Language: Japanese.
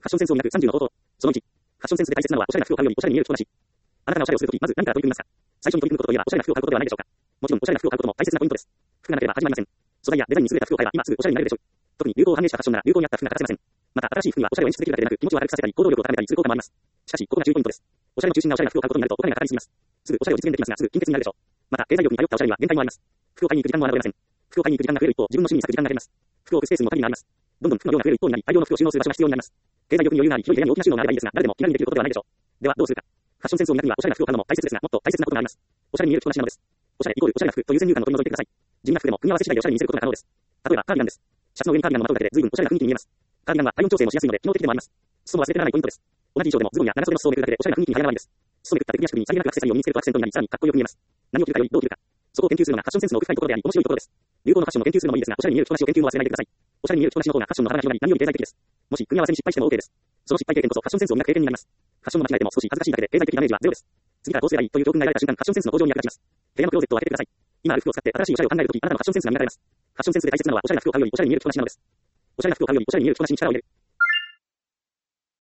ファッションセンスを磨く30の方法。その1、ファッションセンスで大切なのはおしゃれな服を買うよりおしゃれに見える着こなし。あなたがおしゃれをするとき、まず何から取り組みますか？最初に取り組むことといえばおしゃれな服を買うことではないでしょうか。もちろんおしゃれな服を買うことも大切なポイントです。服がなければ始まりません。素材やデザインに優れた服を買えば今すぐおしゃれになるでしょう。特に流行を反映したファッションなら流行に合った服が欠かせません。また新しい服にはおしゃれを演出できるだけでなく気持ちを明るくさせたり行動力を高めたりする効果もあります。しかしここが注意ポイントです。おしゃれの中心なおしゃれな服を買うことになるとお金がかかりすぎます。すぐおしゃれを実現できますがすぐ金欠になるでしょう。また経済力に頼ったおしゃれには限界もあります。服を買いに行く時間も侮れません。服を買いに行く時間が増える一方自分の趣味に割く時間が減ります。服を置くスペースも限りがあります。どんどん服の量が増える一方になり大量の服を収納する場所が必要になります。経済力に余裕があり広い部屋に大きな収納があればいいですが誰でも気軽にできることではないでしょう。ではどうするか。ファッションセンスを磨くにはおしゃれな服を買うのも大切ですがもっと大切なことがあります。おしゃれに見える着こなしなのです。おしゃれイコールおしゃれな服という先入観を取り除いてください。地味な服でも組み合わせ次第でおしゃれに見せることが可能です。例えばカーディガンです。シャツの上にカーディガンのまとうだけで随分おしゃれな雰囲気に見えます。カーディガンは体温調整もしやすいので機能的でもあります。裾も忘れてならないポイントです。同じ衣装でもズボンや長袖の裾をめくるだけでおしゃれな雰囲気に入らないんです。裾をめくった首や足首にさりげなくアクセサリーを身につけるとアクセントになりさらにかっこよく見えます。何を着るかよりどう着るか。そこを研究するのがファッションセンスの奥深いところであり面白いところです。流行のファッションも研究するのもいいですがおしゃれに見える着こなしを研究も忘れないでください。おしゃれに見える着こなしの方がファッションの幅が広がり何より経済的です。もし組み合わせに失敗しても OK です。その失敗経験こそファッションセンスを磨く経験になります。ファッションの間違えても少し恥ずかしいだけで経済的ダメージはゼロです。次からこうすればいいという教訓が得られた瞬間ファッションセンスの向上に役立ちます。部屋のクローゼットを開けてください。今ある服を使って新しいおしゃれを考えるときあなたのファッションセンスが磨かれます。ファッションセンスで大切なのはおしゃれな服を買うよりおしゃれに見える着こなしなのです。おしゃれな服を買うよりおしゃれに見える着こなしに力を入れる。